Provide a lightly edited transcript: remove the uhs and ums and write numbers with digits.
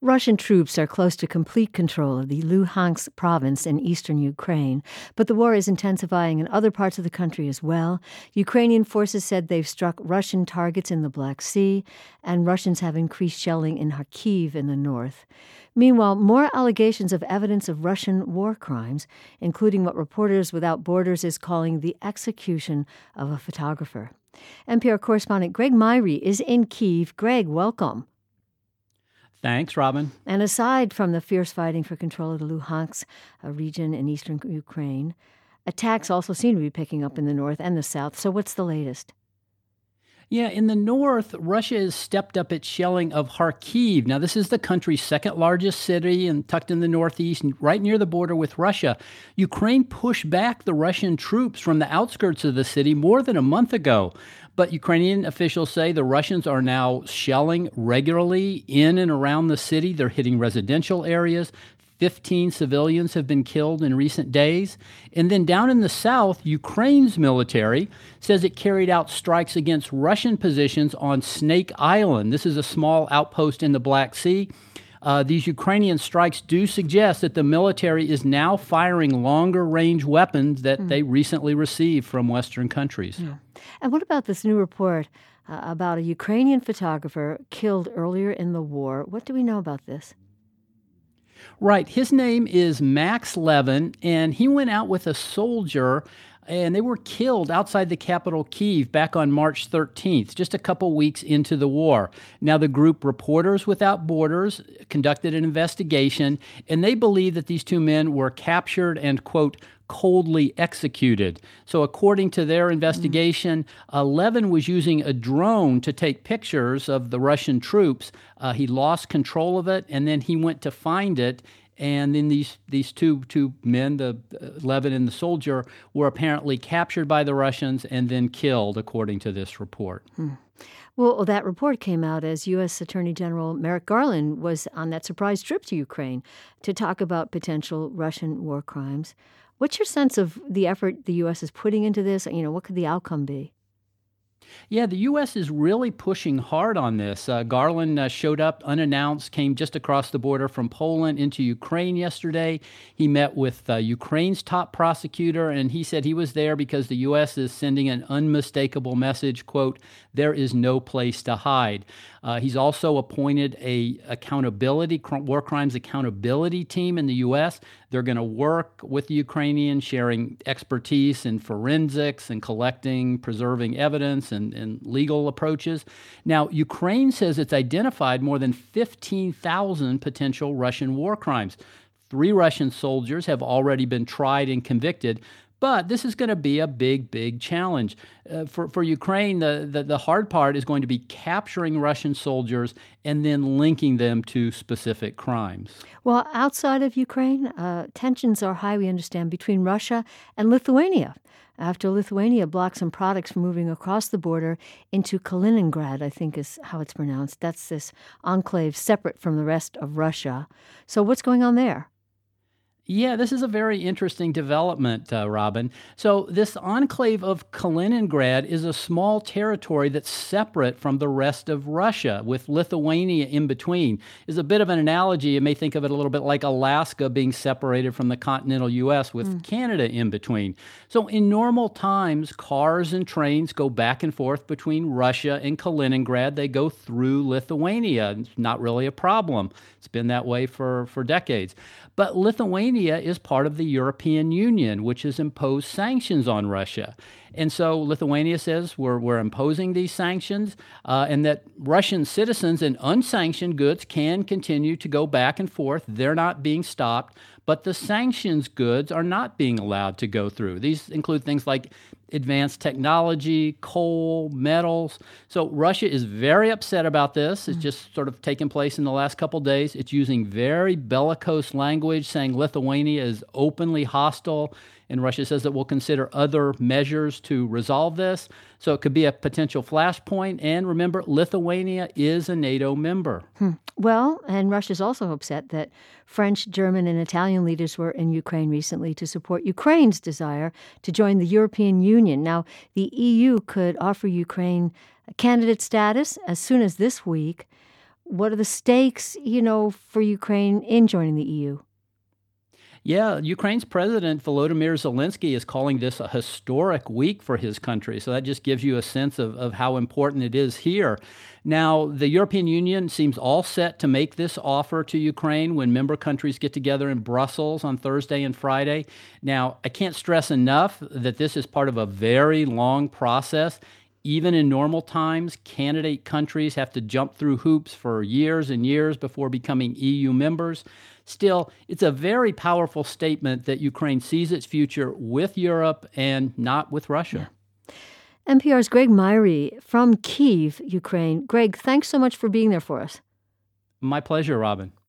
Russian troops are close to complete control of the Luhansk province in eastern Ukraine, but the war is intensifying in other parts of the country as well. Ukrainian forces said they've struck Russian targets in the Black Sea, and Russians have increased shelling in Kharkiv in the north. Meanwhile, more allegations of evidence of Russian war crimes, including what Reporters Without Borders is calling the execution of a photographer. NPR correspondent Greg Myrie is in Kyiv. Greg, welcome. Thanks, Robin. And aside from the fierce fighting for control of the Luhansk region in eastern Ukraine, attacks also seem to be picking up in the north and the south. So what's the latest? Yeah, in the north, Russia has stepped up its shelling of Kharkiv. Now, this is the country's second largest city and tucked in the northeast, right near the border with Russia. Ukraine pushed back the Russian troops from the outskirts of the city more than a month ago. But Ukrainian officials say the Russians are now shelling regularly in and around the city. They're hitting residential areas. 15 civilians have been killed in recent days. And then down in the south, Ukraine's military says it carried out strikes against Russian positions on Snake Island. This is a small outpost in the Black Sea. These Ukrainian strikes do suggest that the military is now firing longer-range weapons that they recently received from Western countries. Yeah. And what about this new report about a Ukrainian photographer killed earlier in the war? What do we know about this? Right. His name is Max Levin, and he went out with a soldier, and they were killed outside the capital, Kyiv, back on March 13th, just a couple weeks into the war. Now, the group Reporters Without Borders conducted an investigation, and they believe that these two men were captured and, quote, coldly executed. So according to their investigation, Levin was using a drone to take pictures of the Russian troops. He lost control of it, and then he went to find it. And then these two men, the Levin and the soldier, were apparently captured by the Russians and then killed, according to this report. Well, that report came out as U.S. Attorney General Merrick Garland was on that surprise trip to Ukraine to talk about potential Russian war crimes. What's your sense of the effort the U.S. is putting into this? What could the outcome be? Yeah, the U.S. is really pushing hard on this. Garland showed up unannounced, came just across the border from Poland into Ukraine yesterday. He met with Ukraine's top prosecutor, and he said he was there because the U.S. is sending an unmistakable message, quote, there is no place to hide. He's also appointed a war crimes accountability team in the U.S. They're going to work with the Ukrainians, sharing expertise in forensics and collecting, preserving evidence and legal approaches. Now, Ukraine says it's identified more than 15,000 potential Russian war crimes. 3 Russian soldiers have already been tried and convicted. But this is going to be a big challenge. For Ukraine, the hard part is going to be capturing Russian soldiers and then linking them to specific crimes. Well, outside of Ukraine, tensions are high, we understand, between Russia and Lithuania, after Lithuania blocked some products from moving across the border into Kaliningrad, I think is how it's pronounced. That's this enclave separate from the rest of Russia. So what's going on there? Yeah, this is a very interesting development, Robin. So this enclave of Kaliningrad is a small territory that's separate from the rest of Russia, with Lithuania in between. Is a bit of an analogy. You may think of it a little bit like Alaska being separated from the continental U.S. with Canada in between. So in normal times, cars and trains go back and forth between Russia and Kaliningrad. They go through Lithuania. It's not really a problem. It's been that way for decades. But Lithuania is part of the European Union, which has imposed sanctions on Russia. And so Lithuania says we're imposing these sanctions and that Russian citizens and unsanctioned goods can continue to go back and forth. They're not being stopped, but the sanctions goods are not being allowed to go through. These include things like advanced technology, coal, metals. So Russia is very upset about this. It's just sort of taken place in the last couple days. It's using very bellicose language, saying Lithuania is openly hostile, and Russia says it will consider other measures to resolve this. So it could be a potential flashpoint. And remember, Lithuania is a NATO member. Well, and Russia's also upset that French, German, and Italian leaders were in Ukraine recently to support Ukraine's desire to join the European Union. Now, the EU could offer Ukraine candidate status as soon as this week. What are the stakes, for Ukraine in joining the EU? Yeah, Ukraine's President Volodymyr Zelensky is calling this a historic week for his country. So that just gives you a sense of how important it is here. Now, the European Union seems all set to make this offer to Ukraine when member countries get together in Brussels on Thursday and Friday. Now, I can't stress enough that this is part of a very long process. Even in normal times, candidate countries have to jump through hoops for years and years before becoming EU members. Still, it's a very powerful statement that Ukraine sees its future with Europe and not with Russia. NPR's Greg Myrie from Kyiv, Ukraine. Greg, thanks so much for being there for us. My pleasure, Robin.